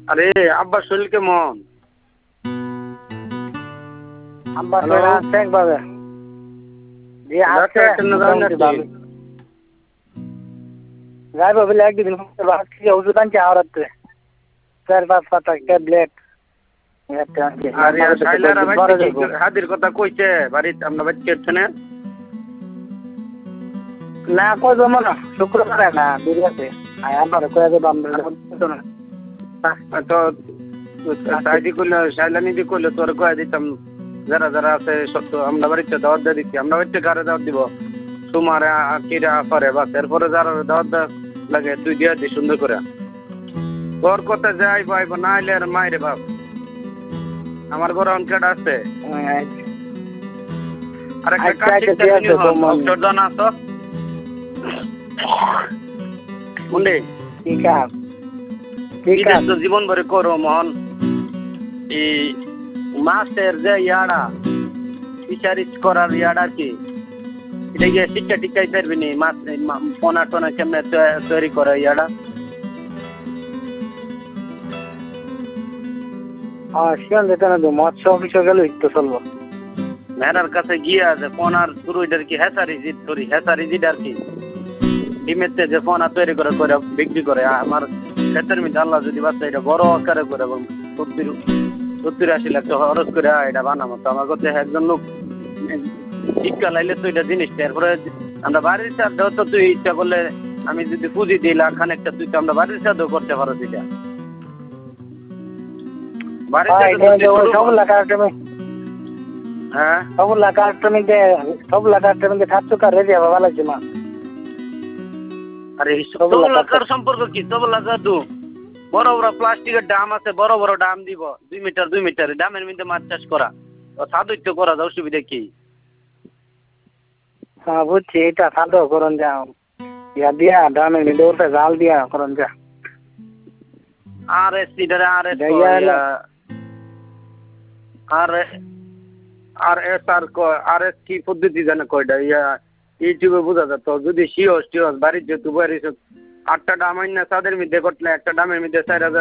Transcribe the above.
আরে আব্বার শরীর কেমন? আব্বার শরীর আছে একভাবে। জি আছে। যাইব বলে একদিন ভাবছি ওষুধ আনছি আওরাতে 4-5 পাতা ট্যাবলেট। হাতির কথা কইছে বাড়িতে আমরা বাচ্চা না না কই জমা না শুক্রবারে না বিরিয়াতে আমার কয়ে দেব আমরা তো সাইদি করলে সাইলানি দি করলে তোর কয়ে দিতাম যারা যারা আছে সত্য আমরা বাড়িতে দাওয়াত দিয়ে দিচ্ছি আমরা বাড়িতে কারে দাওয়াত দিব তোমারে কিরা করে বাস এরপরে যারা দাওয়াত লাগে তুই দিয়ে দি সুন্দর করে তোর কথা যাই পাইব না এলে আর মাইরে বাপ আমার ঘরে অঙ্কেট আছে আর একটা জানা তো মুন্ডে ঠিক আছে জীবন ভরে করো মন এই মাছের যে ইয়াড়া ফিশারিজ করার ইয়াড়া কি এটা গিয়ে শিক্ষা টিকাই পারবি নি মাছ পোনা টোনা কেমনে তৈরি করে ইয়াড়া শিয়ান যেতে না মৎস্য অফিসে গেলে একটু চলবো মেয়েরার কাছে গিয়ে আছে পোনার শুরুইটার কি হেসারি জিত করি হেসারি জিট আর কি ডিমেতে যে পোনা তৈরি করে করে বিক্রি করে আমার ক্ষেতের মধ্যে আল্লাহ যদি বাচ্চা এটা বড় আকারে করে এবং 70-80 লাখ টাকা খরচ করে এটা বানাবো তো আমার কাছে একজন লোক শিক্ষা লাইলে তো এটা জিনিসটা এরপরে আমরা বাড়ির সাথেও তো তুই ইচ্ছা করলে আমি যদি পুঁজি দিই লাখ খানেকটা তুই তো আমরা বাড়ির সাথেও করতে পারো সেটা হ্যাঁ সব লাগার থাকতো কার রেডি হবে ভালো না আরে সব লাগার সম্পর্ক কি সব লাগা তো বড় বড় প্লাস্টিকের ডাম আছে বড় বড় ডাম দিব 2 মিটার ডামের মধ্যে মাছ চাষ করা সাদুত্য করা অসুবিধা কি হ্যাঁ বুঝছি এটা সাদু করুন যাও ইয়া দিয়া ডামের মধ্যে ওটা জাল দিয়া করুন যা আরএস সিডারে আরএস আরএস কি পদ্ধতি জানে কয়টা ইয়া ইউটিউবে বোঝা যেত যদি সিওস বাড়ির যেহেতু বাড়ি 8টা ডাম আইন না তাদের মধ্যে করলে একটা ডামের মধ্যে 4000